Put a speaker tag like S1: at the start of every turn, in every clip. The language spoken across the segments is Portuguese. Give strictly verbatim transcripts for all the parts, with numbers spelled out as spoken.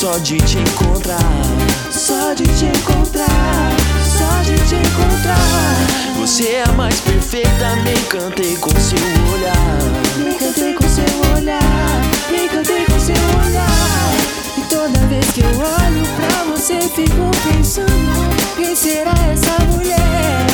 S1: só de te encontrar,
S2: só de te encontrar, só de te encontrar.
S1: Você é a mais perfeita, me encantei com seu olhar,
S2: me encantei com seu olhar, me encantei com seu olhar. E toda vez que eu olho pra você fico pensando, quem será essa mulher?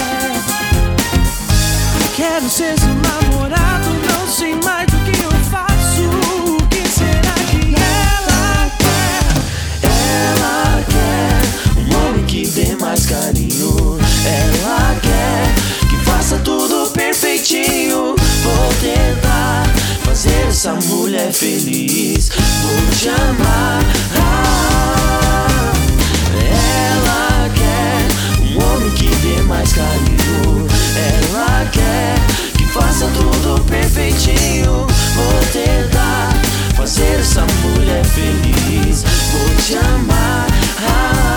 S2: Quero ser seu namorado, não sei mais do que eu faço. O que será que ela quer?
S1: Ela quer um homem que dê mais carinho. Ela quer que faça tudo perfeitinho. Vou tentar fazer essa mulher feliz. Vou te amar. Ah, ela quer um homem que dê mais carinho. Ela quer que faça tudo perfeitinho. Vou tentar fazer essa mulher feliz. Vou te amar. Ah,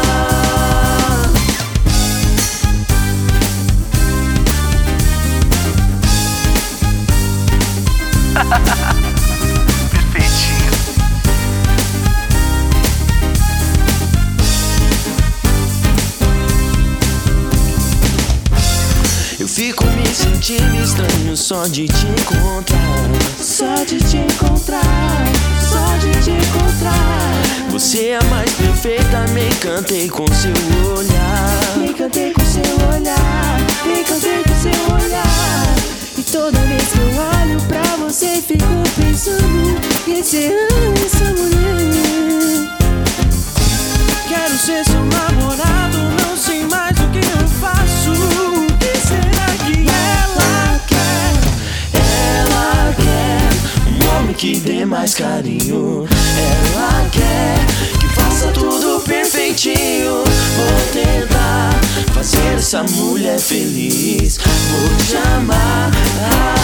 S3: perfeitinho.
S1: eu fico me sentindo estranho só de te encontrar,
S2: só de te encontrar, só de te encontrar.
S1: Você é a mais perfeita, me encantei com seu olhar,
S2: me encantei com seu olhar, me encantei com seu olhar. E toda vez que eu olho pra você fico pensando, quem será essa mulher? Quero ser seu namorado, não sei mais o que eu faço. O que será que ela quer?
S1: Ela quer um homem que dê mais carinho. Ela quer que faça tudo perfeitinho. Vou tentar fazer essa mulher feliz. Vou te amar.